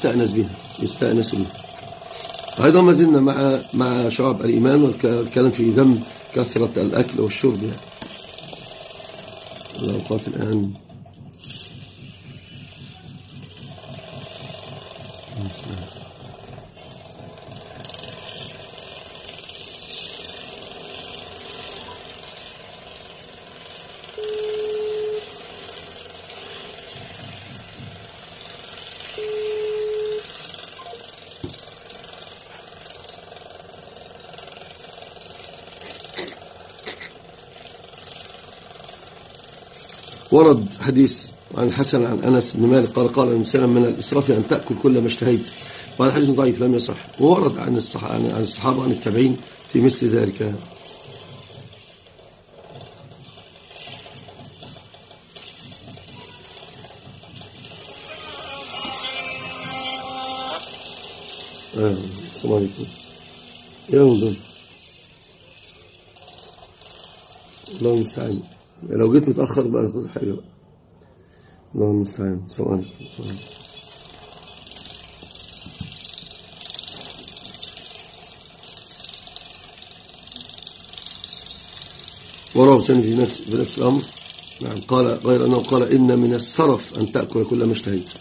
يستأنس بها. أيضا ما زلنا مع شعب الإيمان والكلام في ذم كثرة الأكل والشرب يعني. الأوقات الآن ورد حديث عن الحسن عن أنس بن مالك قال الإنسان من الإسراف أن تأكل كل ما اشتهيت، وهذا حديث ضعيف لم يصح، وورد عن الصحابة وعن التابعين في مثل ذلك. السلام عليكم يا رمضان، الله المستعان. لو جيت متأخر بقى ناخد حاجة بقى. الله المستعان. السلام عليكم. وراه سنة في نفس الأمر. نعم قال غير أنه قال إن من السرف أن تأكل كل ما اشتهيت.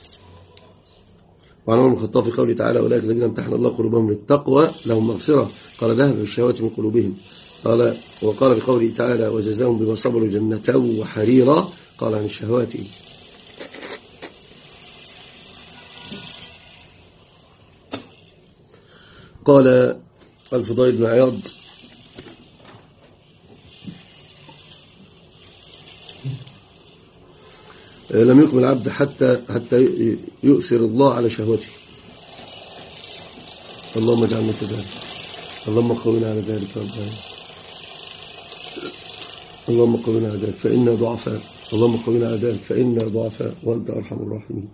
وعن عمر بن الخطاب في قوله تعالى أولئك الذين امتحن الله قلوبهم للتقوى لهم مغفرة قال ذهب بالشهوات من قلوبهم. وقال بقوله تعالى وجزاهم بما صبروا جنة وحريرا قال عن الشهوات. قال الفضيل بن عياض لم يكمل العبد حتى يؤثر الله على شهوته. اللهم اجعلنا كذلك، اللهم قونا على ذلك، اللهم قونا على ذلك فإنا ضعفاء، اللهم قونا على ذلك فإنا ضعفاء وأنت أرحم الراحمين.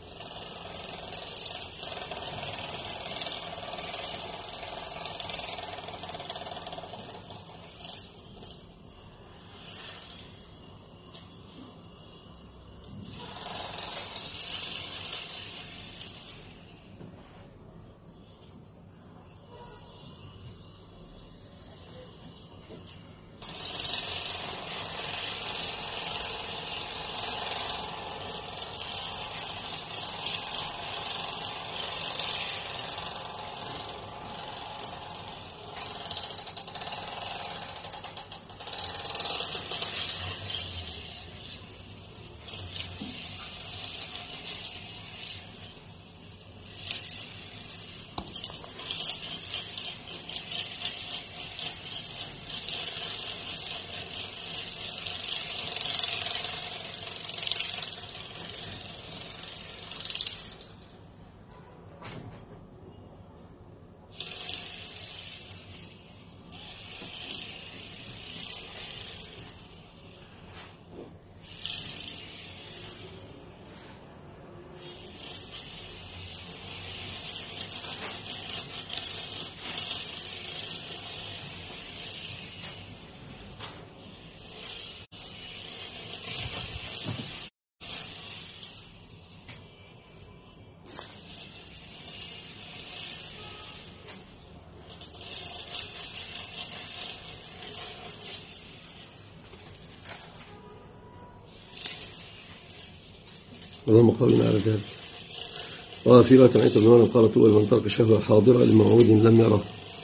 اللهم قونا على ذلك. وفي رواية عيسى بن مريم قال طوبى لمن ترك شهوة حاضرة لموعود لم يره.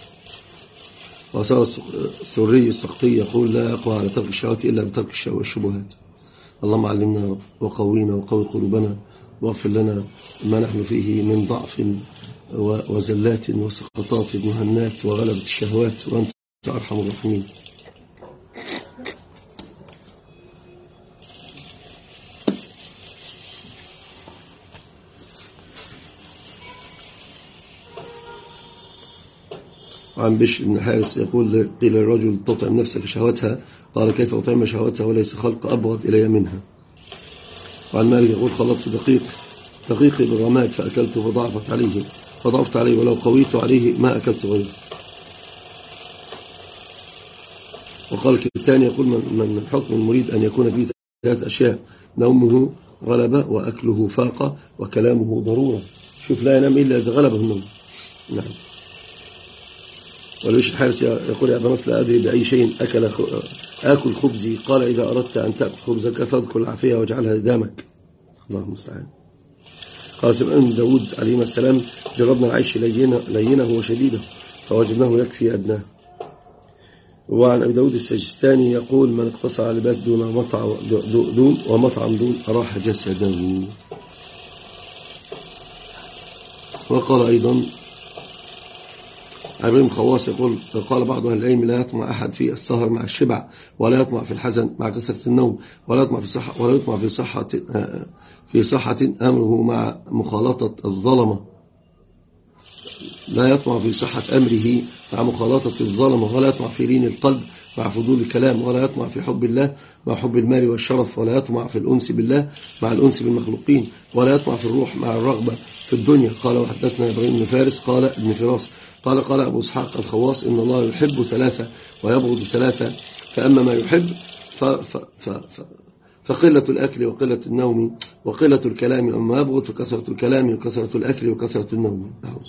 وصار السري السقطي يقول لا يقوى على ترك الشهوات إلا بترك الشبهات. اللهم علمنا يا رب وقوينا وقوي قلوبنا واغفر لنا ما نحن فيه من ضعف وزلات وسقطات مهنات وغلبة الشهوات وأنت أرحم الراحمين. عن بشر بن حارث يقول قيل للرجل تطعم نفسك شهوتها قال كيف أطعم شهوتها وليس خلق أبغض إلي منها. وعن مالك يقول خلطت دقيقي بالرماد فأكلته فضعفت عليه ولو قويت عليه ما أكلت غيره. وقال الثاني يقول من حكم المريد أن يكون فيه 3 أشياء: نومه غلبة وأكله فاقة وكلامه ضرورة. شوف لا ينام إلا إذا غلبه النوم. نعم. ولويش الحارس يقول يا أبا نصر لا أدري بأي شيء آكل خبزي. قال إذا أردت أن تأكل خبزك فاذكر العافية واجعلها دامك. الله المستعان. قال سمعان داود عليه السلام جربنا العيش لينه وشديده فوجدناه يكفي أدناه. وعن أبي داود السجستاني يقول من اقتصر على لباس دون ومطعم دون أراح جسده. وقال أيضا ابراهيم خواص يقول قال بعض أهل العلم لا يطمع أحد في السهر مع الشبع ولا يطمع في الحزن مع كثرة النوم ولا يطمع في صحة أمره مع مخالطة الظلمة. لا يطمع في صحة أمره مع مخالطة الظلمة ولا يطمع في لين القلب مع فضول الكلام ولا يطمع في حب الله مع حب المال والشرف ولا يطمع في الأنس بالله مع الأنس بالمخلوقين ولا يطمع في الروح مع الرغبة في الدنيا. قال وحدثنا إبراهيم بن فارس قال ابن فراس قال أبو إسحاق الخواص إن الله يحب ثلاثة ويبغض ثلاثة فأما ما يحب فقلة الأكل وقلة النوم وقلة الكلام وما يبغض فكثرة الكلام وكثرة الأكل وكثرة النوم.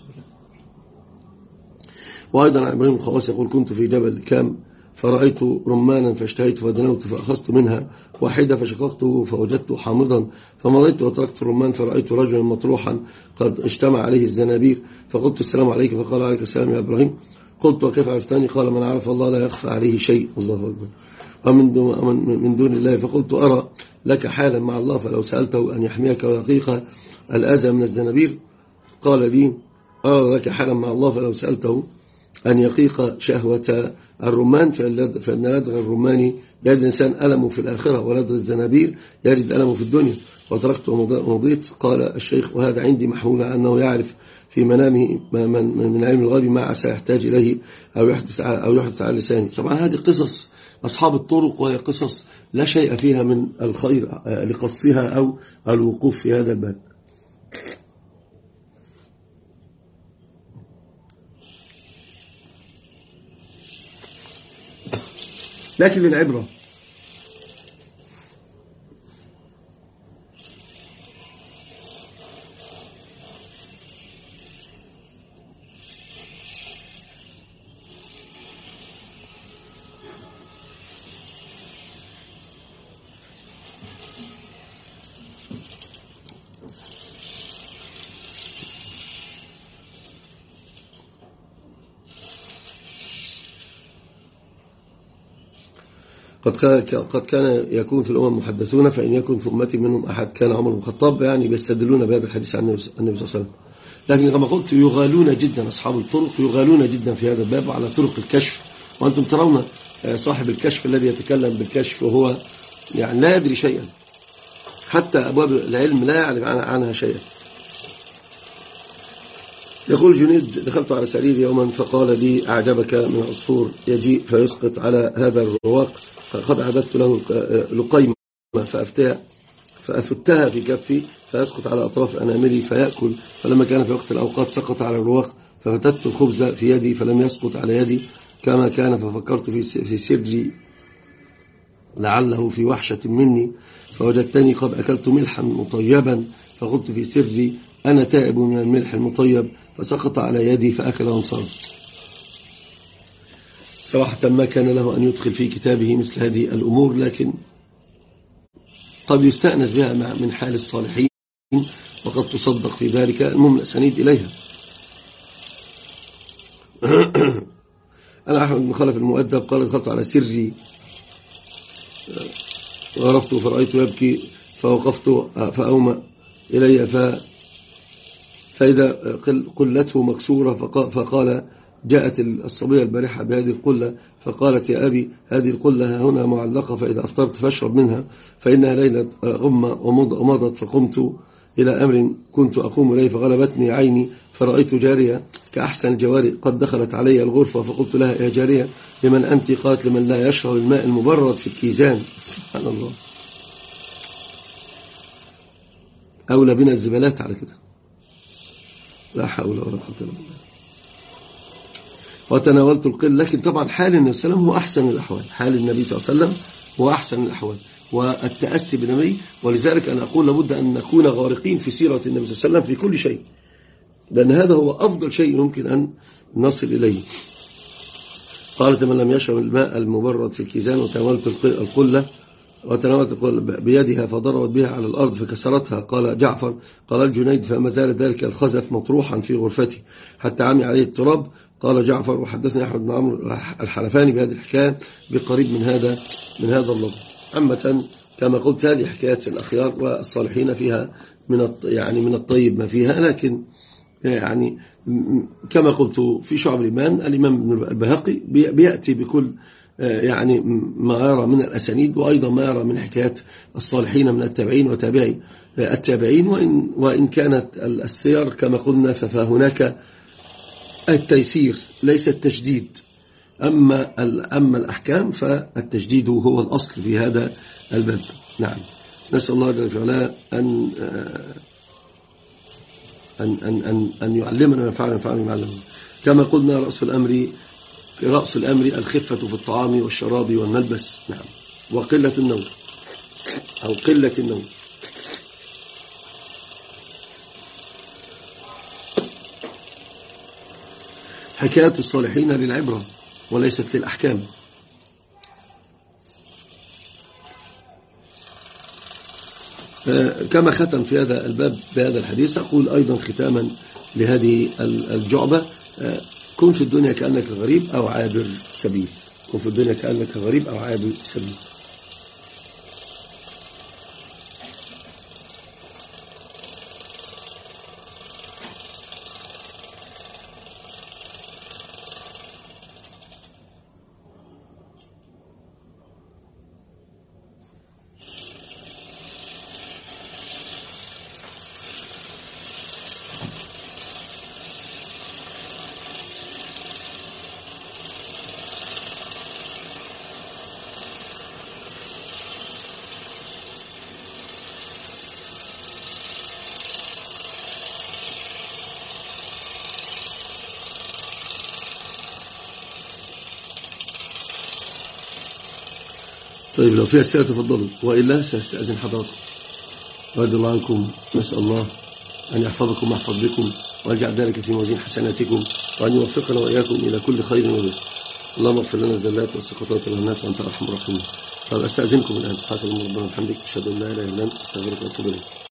وأيضا عن إبراهيم الخواص يقول كنت في جبل كام فرأيت رمانا فاشتهيت فدنوت فأخذت منها واحدة فشققته فوجدته حامضا فمضيت وتركت الرمان فرأيت رجلا مطروحا قد اجتمع عليه الزنابير فقلت السلام عليك فقال عليك السلام يا إبراهيم. قلت وكيف عرفتني؟ قال من عرف الله لا يخفى عليه شيء. الله أكبر. ومن دون الله فقلت أرى لك حالا مع الله فلو سألته أن يحميك ويقيك الأذى من الزنابير قال لي أرى لك حالا مع الله فلو سألته أن يقيق شهوة الرمان فإن لدغ الرمان يجد الإنسان ألمه في الآخرة ولدغ الزنابير يجد ألمه في الدنيا. وتركت ومضيت. قال الشيخ وهذا عندي محمول أنه يعرف في منامه من علم الغيب ما عسى يحتاج إليه أو يحدث على لسانه. طبعا هذه قصص أصحاب الطرق وهي قصص لا شيء فيها من الخير لقصها أو الوقوف في هذا الباب. لكن للعبرة. قد كان يكون في الأمم محدثون فإن يكن في أمتي منهم أحد كان عمر بن الخطاب، يعني بيستدلون بهذا الحديث عن النبي صلى الله عليه وسلم. لكن كما قلت يغالون جدا أصحاب الطرق، يغالون جدا في هذا الباب على طرق الكشف. وأنتم ترون صاحب الكشف الذي يتكلم بالكشف وهو يعني لا يدري شيئا، حتى أبواب العلم لا يعرف عنها شيئا. يقول جنيد دخلت على سرير يوما فقال لي أعجبك من عصفور يجيء فيسقط على هذا الرواق، فقد أعددت له لقيمة فأفتها في كفي فيسقط على أطراف أناملي فيأكل. فلما كان في وقت الأوقات سقط على الرواق ففتت الخبز في يدي فلم يسقط على يدي كما كان، ففكرت في سري لعله في وحشة مني فوجدتني قد أكلت ملحا مطيبا فقلت في سري أنا تائب من الملح المطيب فسقط على يدي فأكل وانصرف. صراحة ما كان له أن يدخل في كتابه مثل هذه الأمور، لكن قد يستأنس بها من حال الصالحين وقد تصدق في ذلك المهم سنيد إليها. أنا أحمد بن خلف المؤدب قال دخلت على سري وعرفته فرأيت يبكي فوقفت فأومأ إلي فإذا قلته مكسورة فقال جاءت الصبية البارحة بهذه القلة فقالت يا أبي هذه القلة هنا معلقة فإذا أفطرت فاشرب منها فإنها ليلة غمة ومضت. فقمت إلى أمر كنت أقوم إليه فغلبتني عيني فرأيت جارية كأحسن الجواري قد دخلت علي الغرفة فقلت لها يا جارية لمن أنت؟ قالت لمن لا يشرب الماء المبرد في الكيزان. سبحان الله، أولى بنا الزبالات على كده، لا حول ولا قوة إلا بالله. وتناولت القل، لكن طبعا حال النبي صلى الله عليه وسلم هو أحسن الأحوال، حال النبي صلى الله عليه وسلم هو أحسن الأحوال والتأسي بالنبي. ولذلك أنا أقول لابد أن نكون غارقين في سيرة النبي صلى الله عليه وسلم في كل شيء، لأن هذا هو أفضل شيء يمكن أن نصل إليه. قالت: من لم يشرب الماء المبرد في الكيزان وتناولت القلة بيدها فضربت بها على الأرض فكسرتها. قال جعفر: قال الجنيد: فما زال ذلك الخزف مطروحا في غرفتي حتى عمي عليه التراب. قال جعفر: وحدثني أحمد بن عمرو الحلفاني بهذه الحكاية بقريب من هذا اللفظ. عامة كما قلت هذه حكايات الأخيار والصالحين فيها من الطيب ما فيها، لكن يعني كما قلت في شعب الإيمان الإمام البيهقي بيأتي بكل يعني ما يرى من الأسانيد، وأيضا ما يرى من حكايات الصالحين من التابعين وتابعي التابعين. وإن كانت السير كما قلنا فهناك التيسير ليس التشديد، أما الأحكام فالتشديد هو الأصل في هذا الباب. نعم، نسأل الله جل وعلا أن يعلمنا ما ينفعنا وينفعنا ما علمنا. كما قلنا رأس الأمر الخفة في الطعام والشراب والملبس. نعم، وقلة النوم أو قلة النوم. حكايات الصالحين للعبرة وليست للأحكام. كما ختم في هذا الباب بهذا الحديث أقول أيضا ختاما لهذه الجعبة: كن في الدنيا كأنك غريب أو عابر سبيل. كن في الدنيا كأنك غريب أو عابر سبيل. طيب لو فيها أسئلة تفضلوا، وإلا سأستأذن حضراتكم. رضي الله عنكم، نسأل الله أن يحفظكم ويحفظ بكم ويجعل ذلك في موازين حسناتكم، وأن يوفقنا وإياكم إلى كل خير وبر. اللهم اغفر لنا الزلات والسقطات والهنات وأنت أرحم الراحمين. طيب أستأذنكم الآن. قاتل ربنا وبحمدك، أشهد أن لا إله إلا أنت، أستغفرك وأتوب إليك.